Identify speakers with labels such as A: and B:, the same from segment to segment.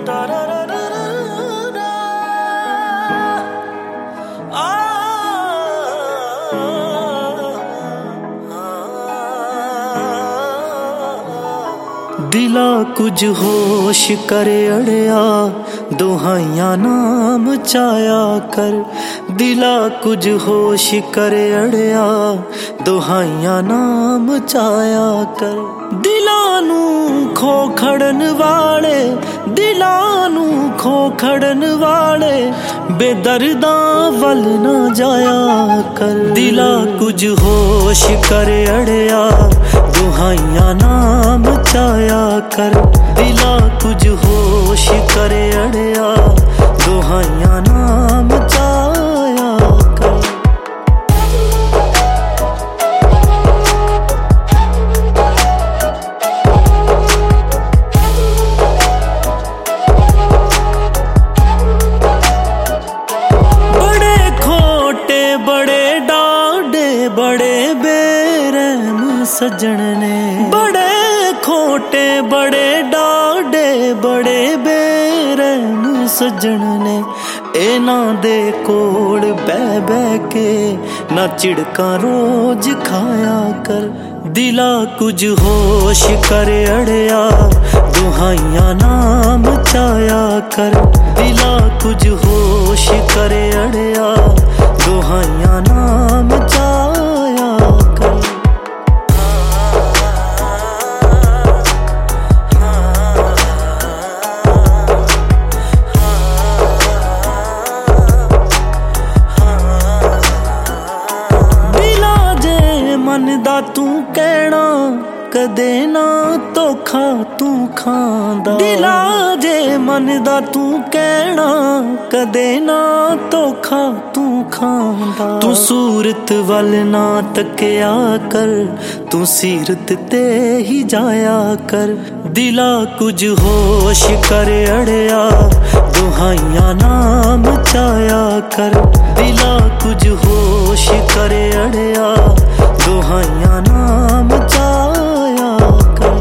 A: दिला कुछ होश करे अड़िया दुहाइया नाम चाया कर। दिला कुछ होश करे अड़िया दुहाइया नाम चाया कर। दिलां नूं खो खड़न वाले, दिलां नूं खो खड़न वाले बेदर्दां वल ना जाया कर। दिला कुछ होश करे अड़िया दुहाइया नाम चाया कर। दिला कुछ होश करे अड़िया दुहाइया नाम चाया कर। बड़े खोटे बड़े डाढ़े बड़े बेरहम सज्जन ने, बड़े खोटे बड़े डाढ़े बड़े बेरहम सज्जन ने इन्हां दे कोल बह बह के ना चिड़का रोज खाया कर। दिला कुछ होश करे अड़िया दुहाइया नाम चाया कर। दिला कुछ होश करे अड़िया दुहाइया नाम चाया कर। मन दा तू कहना कदे ना धोखा तू खांदा। दिला जे मन दा तू कहना कदे ना धोखा तू खांदा। तू सूरत वल ना तकिया कर, तू सीरत ते ही जाया कर। दिला कुछ होश करे अड़िया दुहाइया नाम चाया कर। दिला कुछ होश करे अड़िया दुहाइया नाम चाया कर।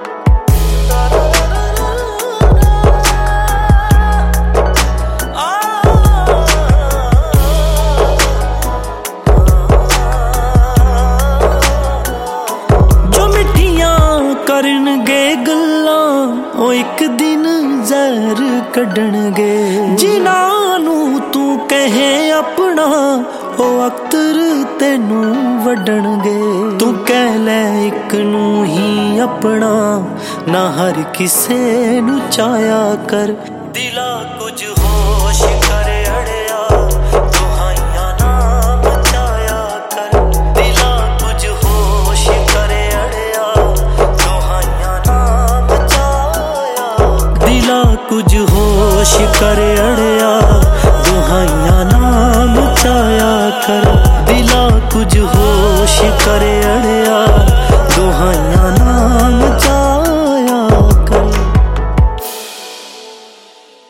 A: जो मिठियां करनगे गल्लां ओ एक दिन जहर कड्डणगे। जिन्हां नूं तू कहे अपना ओ अख्तर तेनू वड्डणगे। तू कह लै इक नू ही अपना ना हर किसे नू चाया कर। दिला कुछ होश करे अड़िया दुहाइया नाम चाया कर। दिला कुछ होश करे अड़िया दुहाइया नाम चाया कर। दिला कुछ होश करे अड़िया दुहाइया नाम चाया कर। दिला कुछ हो